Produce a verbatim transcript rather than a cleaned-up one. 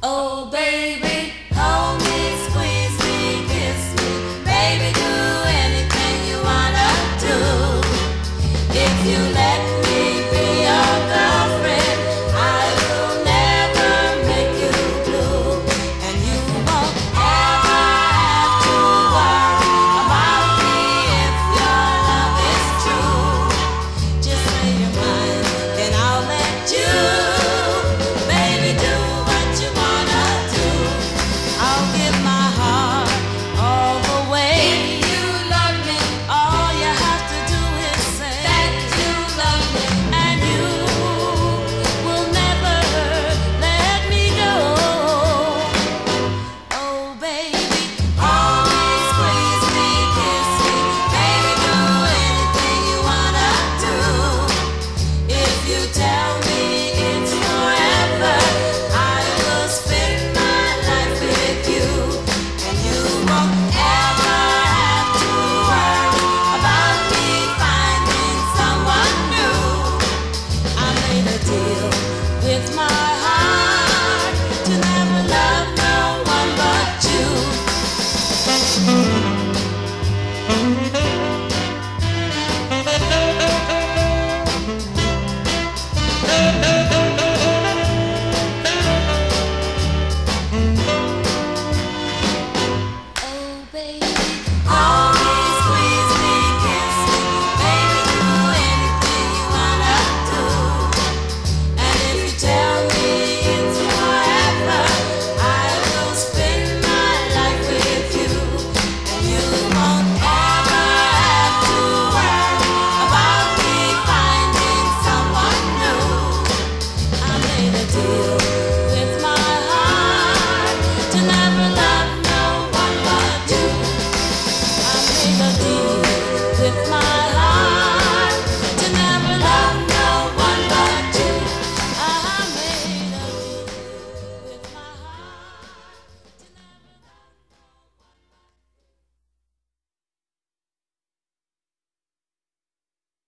Oh baby, hold me, squeeze me, kiss me, baby, do anything you wanna do. If you let me be your girlfriend, I will never make you blue, and you won't ever have to worry about me if your love is true. Just say your mind, and I'll let you, baby, do what you wanna do. I'll give my heart all the way. If you love me, all you have to do is say that you love me, and you will never let me go. Oh baby, hold me, squeeze me, kiss me, baby, do anything you wanna do. If you tell me it's forever, I will spend my life with you, and you won't ever have to worry about me finding someone new. I made a deal with my